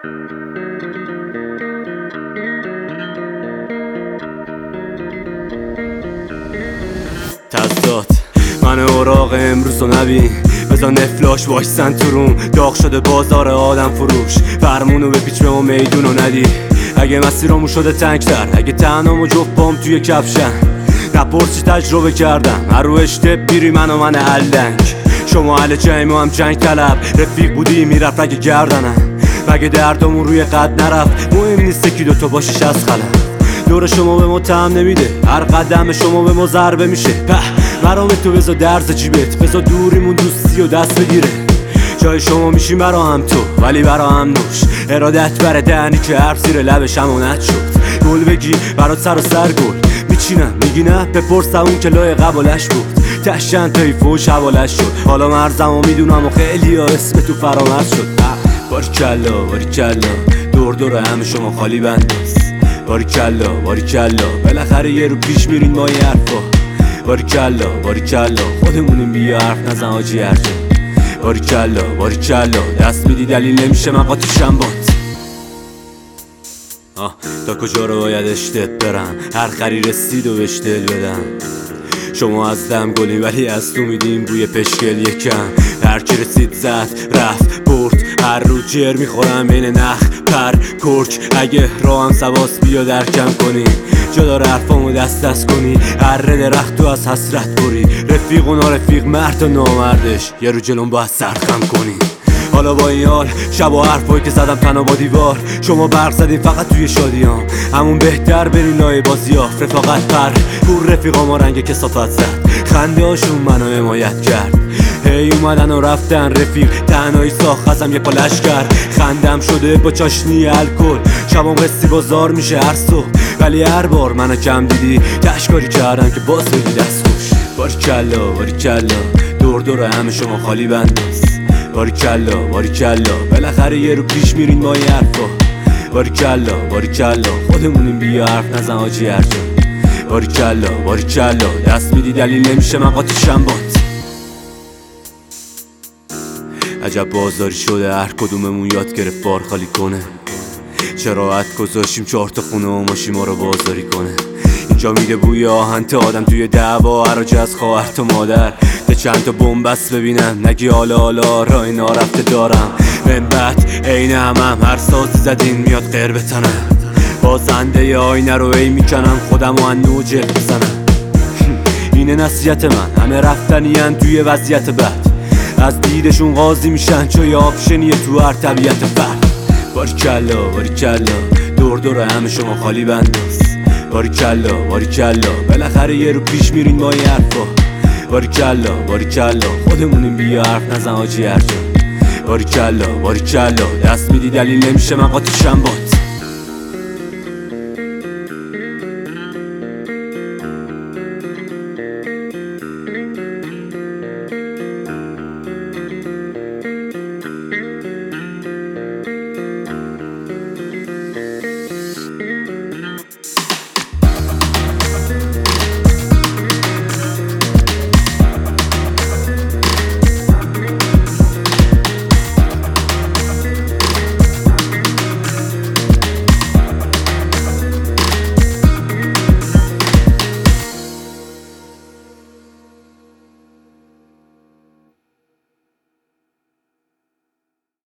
تضاد من اوراق امروز و نبین بزا نفلاش وایسن تو روم داغ شده بازار آدم فروش فرمونو بپیچ به ما میدونو ندی اگه مسیرامو شده تنگتر اگه تنهامو جفت بام توی کفشن نپرسی تجربه کردم هر رو اشتب بیری من علنگ شما اهل جیم و هم جنگ طلب رفیق بودی میرفت اگه گردنم مگه دردمون روی قد نرفت مهم نیست که دوتا باشیش از خلم دور شما به ما طعم نمیده هر قدم شما به ما ضربه میشه مرام تو بذار درز جیبت بذار دوریمون دوستی و دست بگیره جای شما میشیم برا هم تو ولی برا هم نوش ارادت بره دهنی که حرف زیر لبش امانت شد گل بگی برات سر و سر گل میچینم میگی نه بپرس اون که لای قبالش بود تشن تایی فوش حوالش شد حالا مرزم و میدونم و خیلی ها اسم تو فرامرز شد باریکلا باریکلا دور همه شما خالی بنداست باریکلا باریکلا بالاخره یه رو پیش میرین ما یه حرفا باریکلا باریکلا خودمونیم بیا حرف نزن آجی هرجا باریکلا باریکلا دست میدی دلیل نمیشه من قاطیشم بات تا کجا رو باید اشتت برم هر خری رسید و بهش دل بدم شما از دم گلی ولی از تو میدیم بوی پشکل یکم هر کی رسید زد رفت برد هر رو جر میخورم بین نخ پر کرک اگه راهم سواس بیا درکم کنی جدا حرفامو دست کنی هر درخت تو از حسرت بری رفیق و نارفیق مرد و نامردش یه رو جلوم باید سرخم کنی حالا با این حال شب و حرفایی که زدم تنها با دیوار شما برق زدین فقط توی شادیام همون بهتر برین لای بازی‌ها رفاقت پر پور رفیقا ما رنگ کثافت زد خنده هاشون منو حمایت کرد هی اومدن و رفتن رفیق تنهایی ساخت ازم یه پالش کرد خندم شده با چاشنی الکل شبام قصی بازار میشه هر صبح ولی هر بار منو کم دیدی تشکاری کردن که باز بگی دست خوش باریکلا باریکلا دور همه شما خالی بنداست باریکلا باریکلا بالاخره یه رو پیش میرین ما یه حرفا باریکلا باریکلا خودمونیم بیا حرف نزن آجی هرجا باریکلا باریکلا دست میدی دلیل نمیشه من قاطیشم بات عجب بازاری شده هر کدوممون یاد گرفت بار خالی کنه چه راحت گذاشیم 4 تا خونه و ماشین ما رو بازاری کنه اینجا میده بوی آهن تا آدم توی دعوا حراج از خواهر تا مادر ده چند تا بومبست ببینم نگی حالا رای نارفته دارم من بعد عین همم هر سازی زدین میاد غیر بتنم بازنده ی آینه رو ای میکنم خودم و انو جل بزنم اینه نصیحت من همه رفتنین توی وضعیت بد از دیدشون قاضی میشن چو یه آپشنیه تو هر طبیعت فرد باریکلا باریکلا دور همه شما خالی بنداست باریکلا باریکلا بالاخره یه رو پیش میرین ما یه حرفا باریکلا باریکلا خودمونیم بیا حرف نزن آجی هرجا باریکلا باریکلا دست میدی دلیل نمیشه من قاطیشم بات